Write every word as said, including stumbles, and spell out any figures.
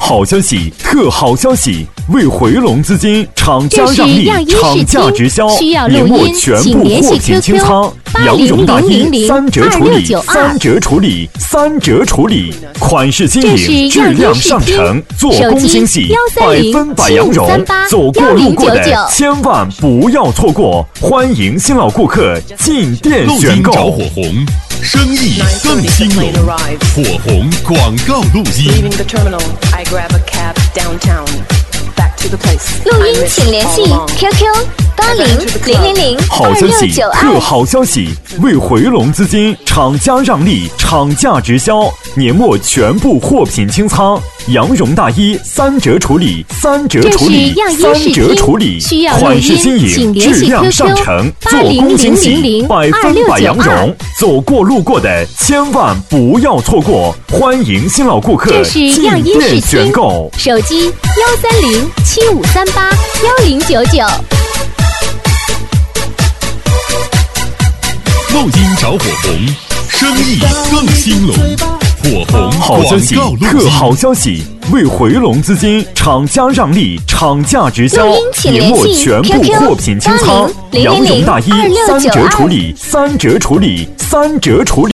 好消息，特好消息！为回笼资金，厂家让利，厂价直销，年末全部货品清仓，羊绒大衣三折处理，三折处理，三折处理，款式新颖，质量上乘，做工精细，百分百羊绒，走过路过的千万不要错过，欢迎新老顾客进店选购。 找火红，生意更兴隆，火红广告录音。 录音请联系 Q Q 八零零零零好消息，特好消息！为回笼资金，厂家让利，厂价直销，年末全部货品清仓，羊绒大衣三折处理，三折处理，三折处理，款式新颖，质量上乘，做工精细，百分百羊绒，走过路过的千万不要错过，欢迎新老顾客进店选购。 手机幺三零七五三八幺零九九。 录音找火红，生意更兴隆，火红好消息，特好消息！为回笼资金，厂家让利，厂价直销，年末全部货品清仓，羊绒大衣三折处理，三折处理，三折处理。